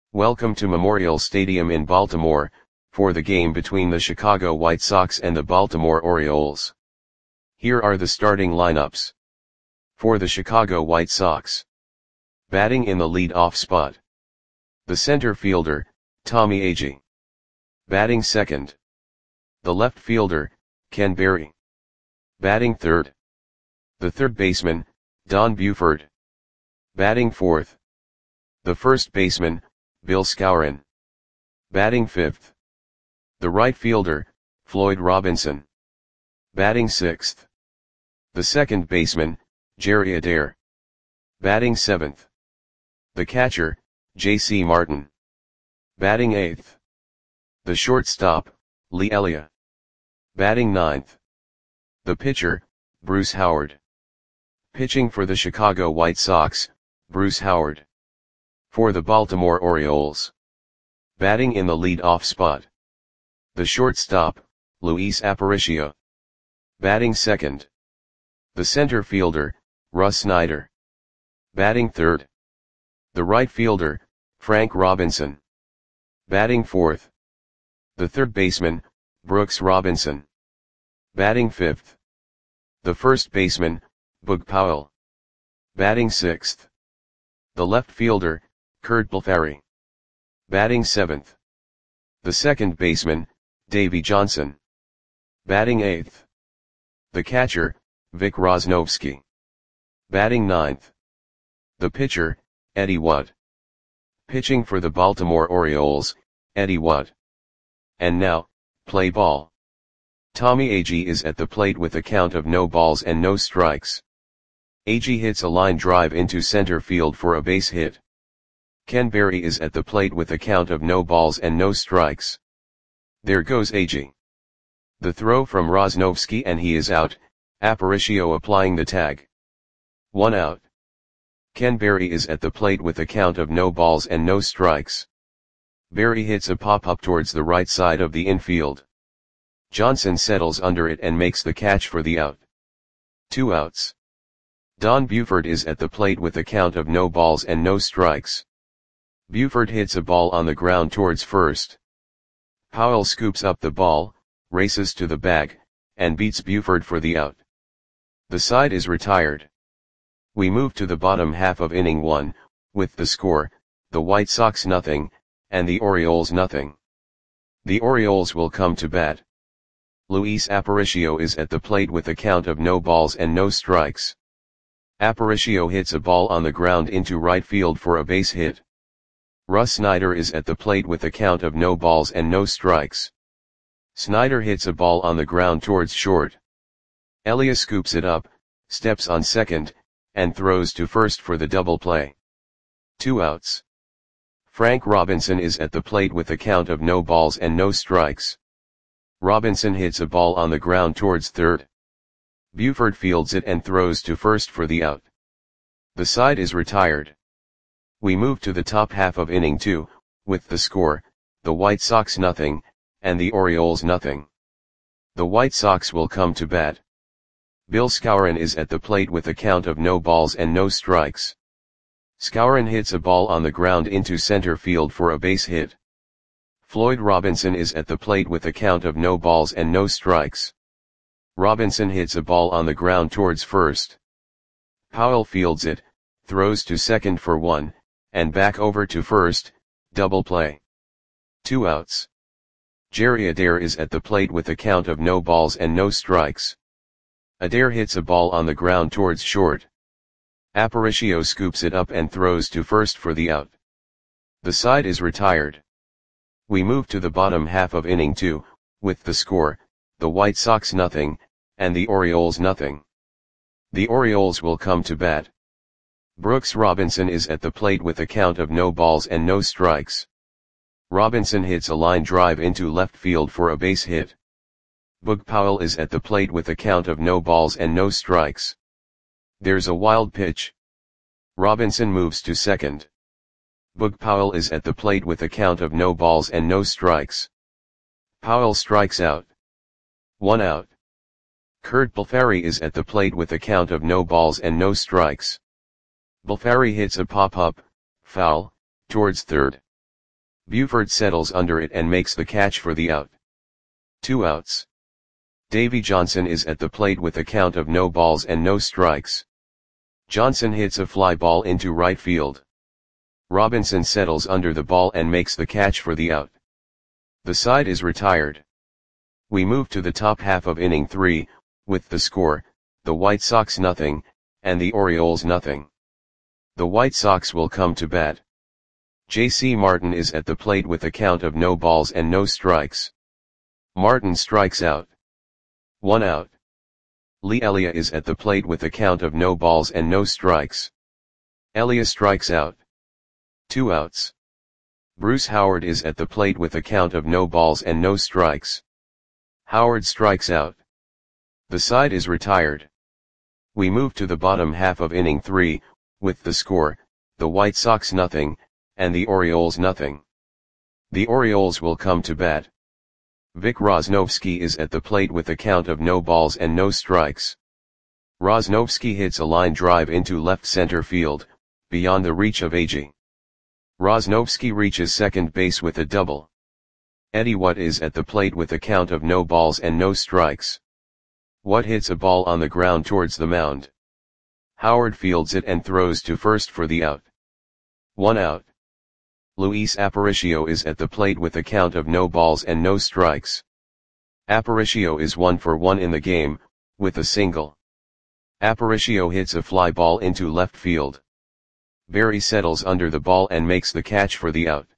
Welcome to Memorial Stadium in Baltimore, for the game between the Chicago White Sox and the Baltimore Orioles. Here are the starting lineups. For the Chicago White Sox. Batting in the lead-off spot. The center fielder, Tommy Agee. Batting second. The left fielder, Ken Berry. Batting third. The third baseman, Don Buford. Batting fourth. The first baseman, Bill Skowron. Batting fifth. The right fielder, Floyd Robinson. Batting sixth. The second baseman, Jerry Adair. Batting seventh. The catcher, J.C. Martin. Batting eighth. The shortstop, Lee Elia. Batting ninth. The pitcher, Bruce Howard. Pitching for the Chicago White Sox, Bruce Howard. For the Baltimore Orioles. Batting in the lead-off spot. The shortstop, Luis Aparicio. Batting second. The center fielder, Russ Snyder. Batting third. The right fielder, Frank Robinson. Batting fourth. The third baseman, Brooks Robinson. Batting fifth. The first baseman, Boog Powell. Batting sixth. The left fielder, Curt Blefary. Batting seventh. The second baseman, Davey Johnson. Batting eighth. The catcher, Vic Rosnovsky. Batting ninth. The pitcher, Eddie Wood. Pitching for the Baltimore Orioles, Eddie Wood. And now, play ball. Tommy Agee is at the plate with a count of no balls and no strikes. Agee hits a line drive into center field for a base hit. Ken Berry is at the plate with a count of no balls and no strikes. There goes Agee. The throw from Rosnovsky and he is out, Aparicio applying the tag. 1 out. Ken Berry is at the plate with a count of no balls and no strikes. Berry hits a pop-up towards the right side of the infield. Johnson settles under it and makes the catch for the out. 2 outs. Don Buford is at the plate with a count of no balls and no strikes. Buford hits a ball on the ground towards first. Powell scoops up the ball, races to the bag, and beats Buford for the out. The side is retired. We move to the bottom half of inning 1, with the score, the White Sox 0, and the Orioles 0. The Orioles will come to bat. Luis Aparicio is at the plate with a count of no balls and no strikes. Aparicio hits a ball on the ground into right field for a base hit. Russ Snyder is at the plate with a count of no balls and no strikes. Snyder hits a ball on the ground towards short. Elia scoops it up, steps on second, and throws to first for the double play. 2 outs. Frank Robinson is at the plate with a count of no balls and no strikes. Robinson hits a ball on the ground towards third. Buford fields it and throws to first for the out. The side is retired. We move to the top half of inning 2, with the score, the White Sox 0, and the Orioles 0. The White Sox will come to bat. Bill Skowron is at the plate with a count of no balls and no strikes. Skowron hits a ball on the ground into center field for a base hit. Floyd Robinson is at the plate with a count of no balls and no strikes. Robinson hits a ball on the ground towards first. Powell fields it, throws to second for 1, and back over to first, double play. 2 outs. Jerry Adair is at the plate with a count of no balls and no strikes. Adair hits a ball on the ground towards short. Aparicio scoops it up and throws to first for the out. The side is retired. We move to the bottom half of inning 2, with the score, the White Sox 0, and the Orioles 0. The Orioles will come to bat. Brooks Robinson is at the plate with a count of no balls and no strikes. Robinson hits a line drive into left field for a base hit. Boog Powell is at the plate with a count of no balls and no strikes. There's a wild pitch. Robinson moves to second. Boog Powell is at the plate with a count of no balls and no strikes. Powell strikes out. 1 out. Curt Blefary is at the plate with a count of no balls and no strikes. Blefary hits a pop-up, foul, towards third. Buford settles under it and makes the catch for the out. 2 outs. Davy Johnson is at the plate with a count of no balls and no strikes. Johnson hits a fly ball into right field. Robinson settles under the ball and makes the catch for the out. The side is retired. We move to the top half of inning 3, with the score, the White Sox nothing, and the Orioles nothing. The White Sox will come to bat. J.C. Martin is at the plate with a count of no balls and no strikes. Martin strikes out. 1 out. Lee Elia is at the plate with a count of no balls and no strikes. Elia strikes out. 2 outs. Bruce Howard is at the plate with a count of no balls and no strikes. Howard strikes out. The side is retired. We move to the bottom half of inning 3, with the score, the White Sox nothing, and the Orioles nothing. The Orioles will come to bat. Vic Rosnovsky is at the plate with a count of no balls and no strikes. Rosnovsky hits a line drive into left center field, beyond the reach of Agee. Rosnovsky reaches second base with a double. Eddie Watt is at the plate with a count of no balls and no strikes. Watt hits a ball on the ground towards the mound. Howard fields it and throws to first for the out. 1 out. Luis Aparicio is at the plate with a count of no balls and no strikes. Aparicio is 1 for 1 in the game, with a single. Aparicio hits a fly ball into left field. Berry settles under the ball and makes the catch for the out.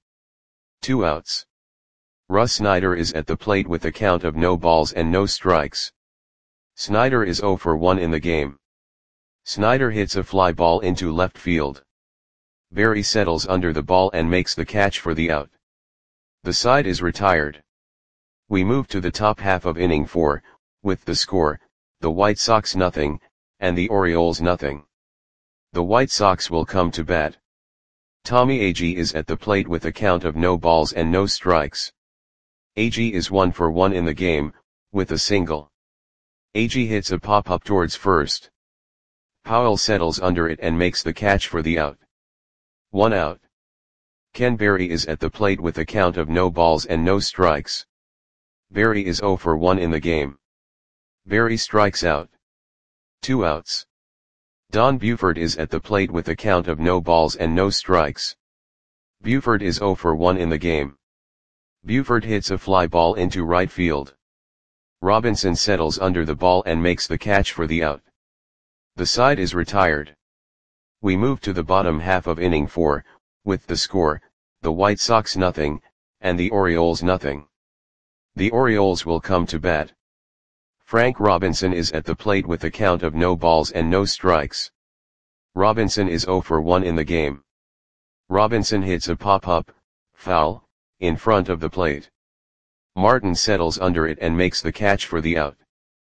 2 outs. Russ Snyder is at the plate with a count of no balls and no strikes. Snyder is 0 for 1 in the game. Snyder hits a fly ball into left field. Berry settles under the ball and makes the catch for the out. The side is retired. We move to the top half of inning 4, with the score, the White Sox nothing, and the Orioles nothing. The White Sox will come to bat. Tommy Agee is at the plate with a count of no balls and no strikes. Agee is 1 for 1 in the game, with a single. Agee hits a pop-up towards first. Powell settles under it and makes the catch for the out. 1 out. Ken Berry is at the plate with a count of no balls and no strikes. Berry is 0 for 1 in the game. Berry strikes out. 2 outs. Don Buford is at the plate with a count of no balls and no strikes. Buford is 0 for 1 in the game. Buford hits a fly ball into right field. Robinson settles under the ball and makes the catch for the out. The side is retired. We move to the bottom half of inning 4, with the score, the White Sox nothing, and the Orioles nothing. The Orioles will come to bat. Frank Robinson is at the plate with a count of no balls and no strikes. Robinson is 0 for 1 in the game. Robinson hits a pop-up, foul, in front of the plate. Martin settles under it and makes the catch for the out.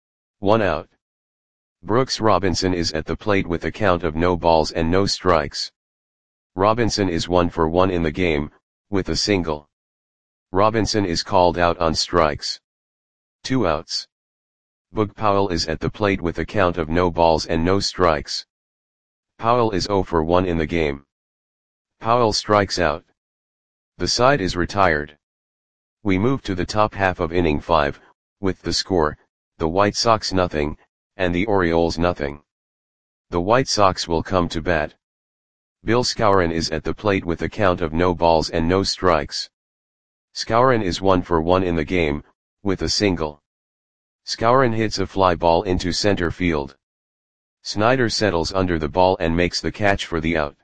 1 out. Brooks Robinson is at the plate with a count of no balls and no strikes. Robinson is 1 for 1 in the game, with a single. Robinson is called out on strikes. 2 outs. Boog Powell is at the plate with a count of no balls and no strikes. Powell is 0 for 1 in the game. Powell strikes out. The side is retired. We move to the top half of inning 5, with the score, the White Sox nothing, and the Orioles nothing. The White Sox will come to bat. Bill Skowron is at the plate with a count of no balls and no strikes. Skowron is 1 for 1 in the game, with a single. Skowron hits a fly ball into center field. Snyder settles under the ball and makes the catch for the out.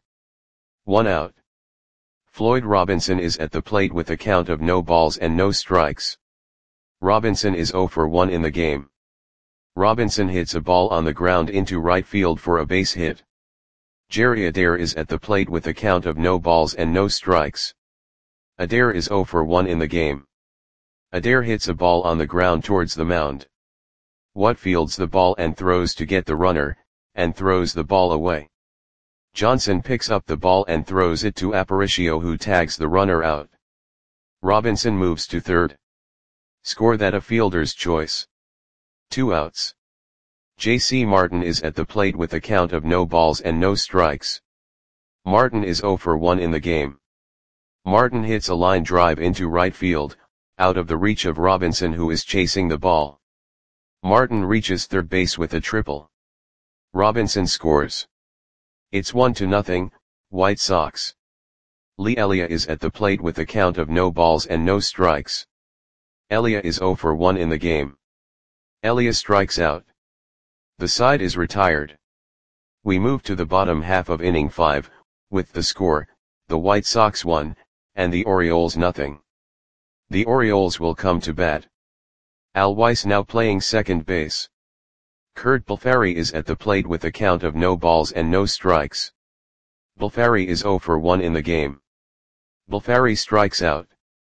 1 out. Floyd Robinson is at the plate with a count of no balls and no strikes. Robinson is 0 for 1 in the game. Robinson hits a ball on the ground into right field for a base hit. Jerry Adair is at the plate with a count of no balls and no strikes. Adair is 0 for 1 in the game. Adair hits a ball on the ground towards the mound. Watt fields the ball and throws to get the runner, and throws the ball away. Johnson picks up the ball and throws it to Aparicio, who tags the runner out. Robinson moves to third. Score that a fielder's choice. 2 outs. J.C. Martin is at the plate with a count of no balls and no strikes. Martin is 0 for 1 in the game. Martin hits a line drive into right field, out of the reach of Robinson, who is chasing the ball. Martin reaches third base with a triple. Robinson scores. It's 1-0, White Sox. Lee Elia is at the plate with a count of no balls and no strikes. Elia is 0 for 1 in the game. Elia strikes out. The side is retired. We move to the bottom half of inning 5, with the score, the White Sox 1, and the Orioles 0. The Orioles will come to bat. Al Weiss now playing second base. Kurt Balfari is at the plate with a count of no balls and no strikes. Balfari is 0 for 1 in the game. Balfari strikes out.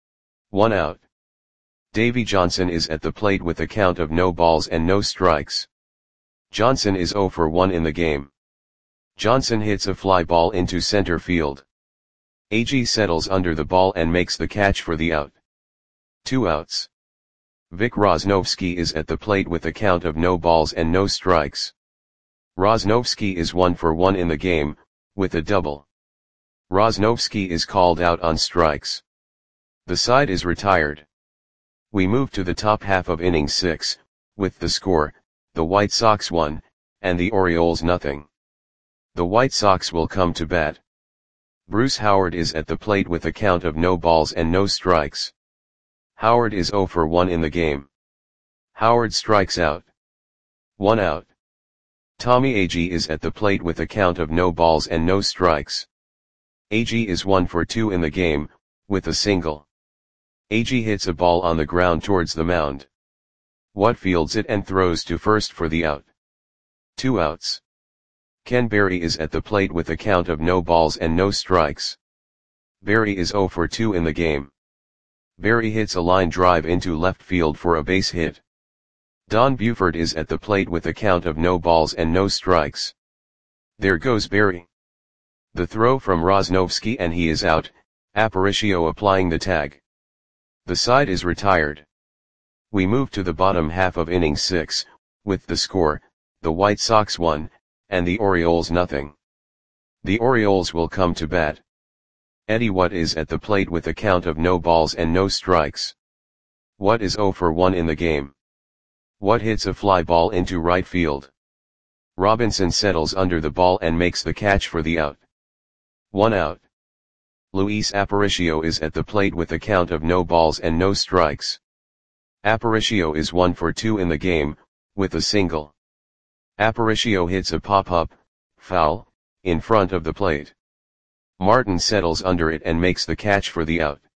1 out. Davey Johnson is at the plate with a count of no balls and no strikes. Johnson is 0 for 1 in the game. Johnson hits a fly ball into center field. A.G. settles under the ball and makes the catch for the out. 2 outs. Vic Rosnovsky is at the plate with a count of no balls and no strikes. Rosnovsky is 1 for 1 in the game, with a double. Rosnovsky is called out on strikes. The side is retired. We move to the top half of inning 6, with the score, the White Sox 1, and the Orioles 0. The White Sox will come to bat. Bruce Howard is at the plate with a count of no balls and no strikes. Howard is 0 for 1 in the game. Howard strikes out. 1 out. Tommy Agee is at the plate with a count of no balls and no strikes. Agee is 1 for 2 in the game, with a single. Agee hits a ball on the ground towards the mound. Watt fields it and throws to first for the out. 2 outs. Ken Berry is at the plate with a count of no balls and no strikes. Berry is 0 for 2 in the game. Berry hits a line drive into left field for a base hit. Don Buford is at the plate with a count of no balls and no strikes. There goes Berry. The throw from Rosnovsky and he is out, Aparicio applying the tag. The side is retired. We move to the bottom half of inning 6, with the score, the White Sox 1, and the Orioles 0. The Orioles will come to bat. Eddie Watt is at the plate with a count of no balls and no strikes. Watt is 0 for 1 in the game. Watt hits a fly ball into right field. Robinson settles under the ball and makes the catch for the out. 1 out. Luis Aparicio is at the plate with a count of no balls and no strikes. Aparicio is 1 for 2 in the game, with a single. Aparicio hits a pop-up, foul, in front of the plate. Martin settles under it and makes the catch for the out.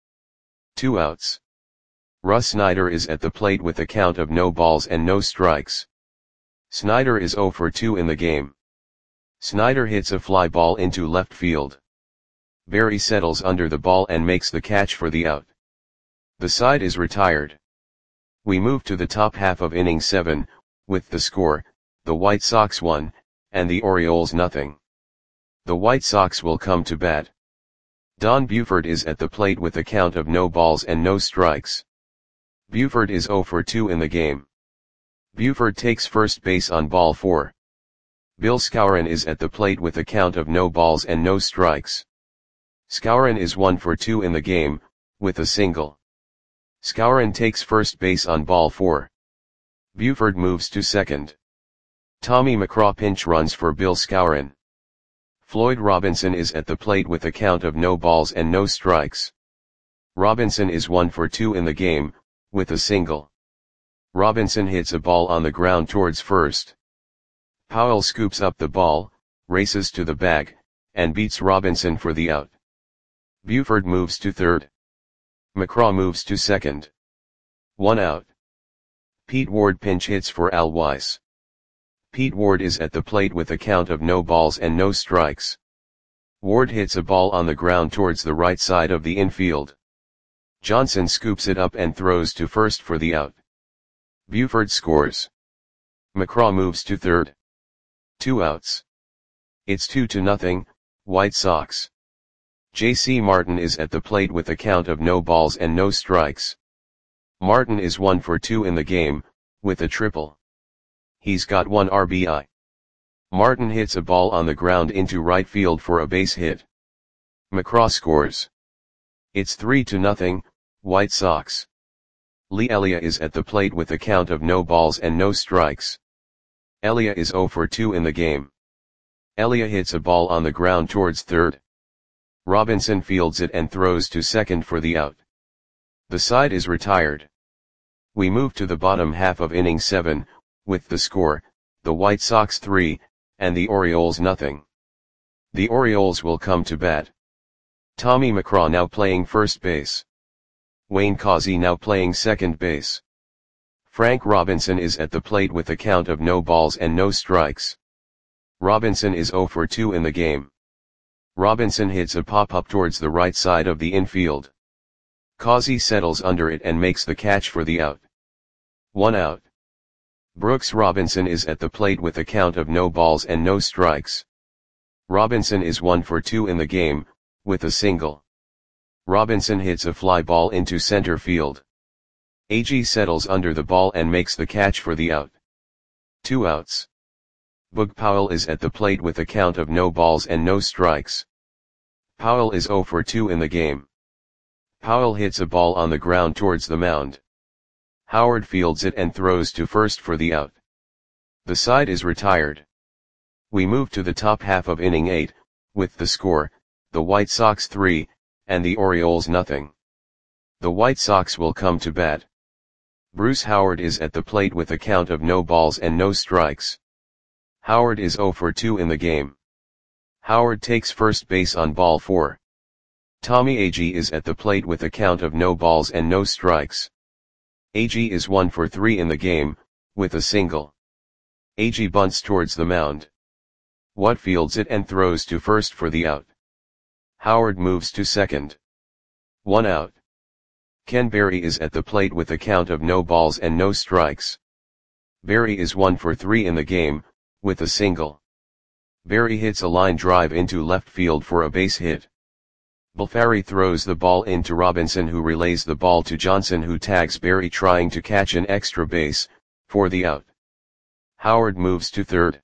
2 outs. Russ Snyder is at the plate with a count of no balls and no strikes. Snyder is 0 for 2 in the game. Snyder hits a fly ball into left field. Berry settles under the ball and makes the catch for the out. The side is retired. We move to the top half of inning 7, with the score, the White Sox 1, and the Orioles 0. The White Sox will come to bat. Don Buford is at the plate with a count of no balls and no strikes. Buford is 0 for 2 in the game. Buford takes first base on ball 4. Bill Skowron is at the plate with a count of no balls and no strikes. Skowron is 1 for 2 in the game, with a single. Skowron takes first base on ball 4. Buford moves to second. Tommy McCraw pinch runs for Bill Skowron. Floyd Robinson is at the plate with a count of no balls and no strikes. Robinson is 1 for 2 in the game, with a single. Robinson hits a ball on the ground towards first. Powell scoops up the ball, races to the bag, and beats Robinson for the out. Buford moves to third. McCraw moves to second. 1 out. Pete Ward pinch hits for Al Weiss. Pete Ward is at the plate with a count of no balls and no strikes. Ward hits a ball on the ground towards the right side of the infield. Johnson scoops it up and throws to first for the out. Buford scores. McCraw moves to third. 2 outs. It's 2-0, White Sox. J.C. Martin is at the plate with a count of no balls and no strikes. Martin is 1 for 2 in the game, with a triple. He's got 1 RBI. Martin hits a ball on the ground into right field for a base hit. McCraw scores. It's 3-0, White Sox. Lee Elia is at the plate with a count of no balls and no strikes. Elia is 0 for 2 in the game. Elia hits a ball on the ground towards third. Robinson fields it and throws to second for the out. The side is retired. We move to the bottom half of inning 7, with the score, the White Sox 3, and the Orioles nothing. The Orioles will come to bat. Tommy McCraw now playing first base. Wayne Causey now playing second base. Frank Robinson is at the plate with a count of no balls and no strikes. Robinson is 0 for 2 in the game. Robinson hits a pop-up towards the right side of the infield. Causey settles under it and makes the catch for the out. 1 out. Brooks Robinson is at the plate with a count of no balls and no strikes. Robinson is 1 for 2 in the game, with a single. Robinson hits a fly ball into center field. Agee settles under the ball and makes the catch for the out. 2 outs. Boog Powell is at the plate with a count of no balls and no strikes. Powell is 0 for 2 in the game. Powell hits a ball on the ground towards the mound. Howard fields it and throws to first for the out. The side is retired. We move to the top half of inning 8, with the score, the White Sox 3, and the Orioles nothing. The White Sox will come to bat. Bruce Howard is at the plate with a count of no balls and no strikes. Howard is 0 for 2 in the game. Howard takes first base on ball 4. Tommy Agee is at the plate with a count of no balls and no strikes. Agee is 1 for 3 in the game, with a single. Agee bunts towards the mound. Watt fields it and throws to first for the out. Howard moves to second. 1 out. Ken Berry is at the plate with a count of no balls and no strikes. Berry is 1 for 3 in the game, with a single. Berry hits a line drive into left field for a base hit. Balfari throws the ball into Robinson, who relays the ball to Johnson, who tags Berry trying to catch an extra base, for the out. Howard moves to third.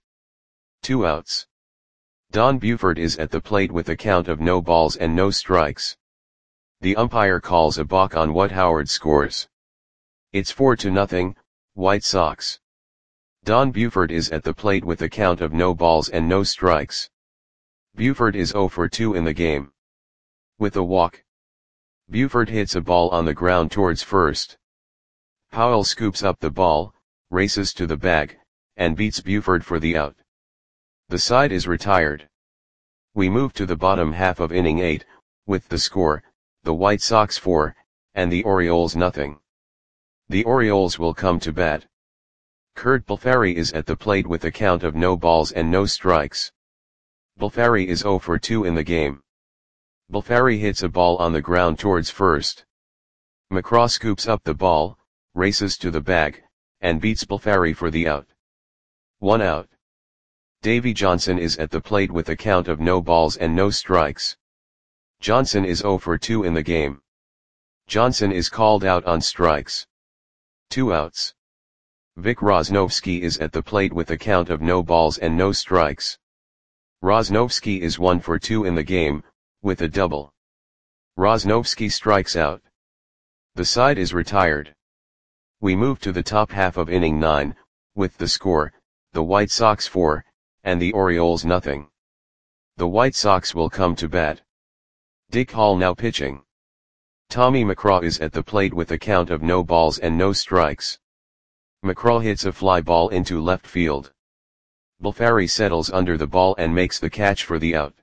2 outs. Don Buford is at the plate with a count of no balls and no strikes. The umpire calls a balk on what Howard scores. It's 4-0, White Sox. Don Buford is at the plate with a count of no balls and no strikes. Buford is 0 for 2 in the game. With a walk. Buford hits a ball on the ground towards first. Powell scoops up the ball, races to the bag, and beats Buford for the out. The side is retired. We move to the bottom half of inning 8, with the score, the White Sox 4, and the Orioles nothing. The Orioles will come to bat. Kurt Balfari is at the plate with a count of no balls and no strikes. Balfari is 0 for 2 in the game. Balfari hits a ball on the ground towards first. McCraw scoops up the ball, races to the bag, and beats Balfari for the out. 1 out. Davy Johnson is at the plate with a count of no balls and no strikes. Johnson is 0 for 2 in the game. Johnson is called out on strikes. 2 outs. Vic Rosnovsky is at the plate with a count of no balls and no strikes. Rosnovsky is 1 for 2 in the game, with a double. Rosnovsky strikes out. The side is retired. We move to the top half of inning 9, with the score, the White Sox 4, and the Orioles nothing. The White Sox will come to bat. Dick Hall now pitching. Tommy McCraw is at the plate with a count of no balls and no strikes. McCraw hits a fly ball into left field. Balfari settles under the ball and makes the catch for the out.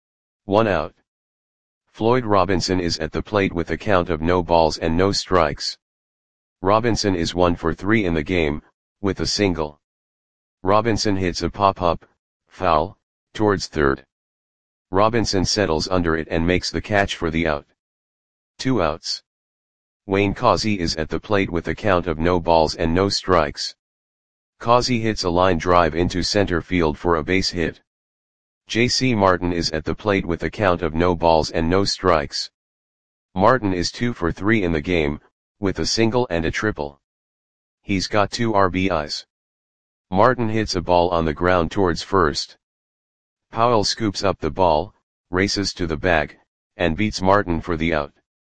1 out. Floyd Robinson is at the plate with a count of no balls and no strikes. Robinson is 1 for 3 in the game, with a single. Robinson hits a pop-up, foul, towards third. Robinson settles under it and makes the catch for the out. 2 outs. Wayne Causey is at the plate with a count of no balls and no strikes. Causey hits a line drive into center field for a base hit. J.C. Martin is at the plate with a count of no balls and no strikes. Martin is 2 for 3 in the game, with a single and a triple. He's got 2 RBIs. Martin hits a ball on the ground towards first. Powell scoops up the ball, races to the bag, and beats Martin for the out.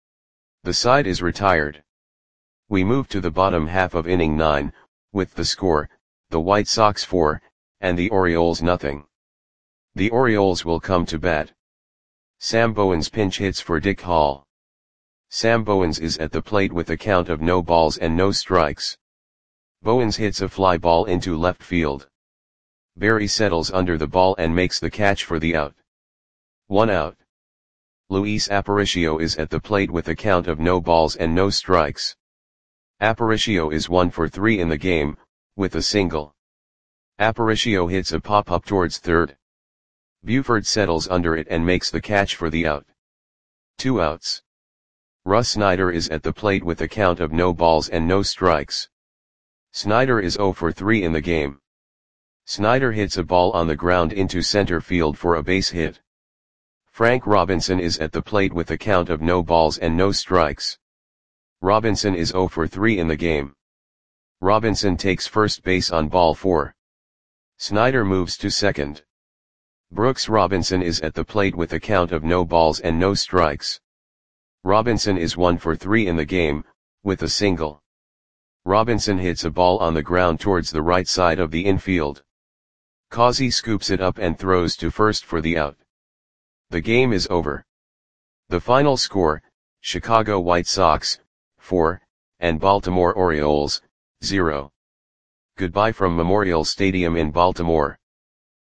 The side is retired. We move to the bottom half of inning 9, with the score, the White Sox 4, and the Orioles nothing. The Orioles will come to bat. Sam Bowens pinch hits for Dick Hall. Sam Bowens is at the plate with a count of no balls and no strikes. Bowens hits a fly ball into left field. Barry settles under the ball and makes the catch for the out. 1 out. Luis Aparicio is at the plate with a count of no balls and no strikes. Aparicio is 1 for 3 in the game, with a single. Aparicio hits a pop-up towards third. Buford settles under it and makes the catch for the out. 2 outs. Russ Snyder is at the plate with a count of no balls and no strikes. Snyder is 0 for 3 in the game. Snyder hits a ball on the ground into center field for a base hit. Frank Robinson is at the plate with a count of no balls and no strikes. Robinson is 0 for 3 in the game. Robinson takes first base on ball 4. Snyder moves to second. Brooks Robinson is at the plate with a count of no balls and no strikes. Robinson is 1 for 3 in the game, with a single. Robinson hits a ball on the ground towards the right side of the infield. Causey scoops it up and throws to first for the out. The game is over. The final score, Chicago White Sox, 4, and Baltimore Orioles, 0. Goodbye from Memorial Stadium in Baltimore.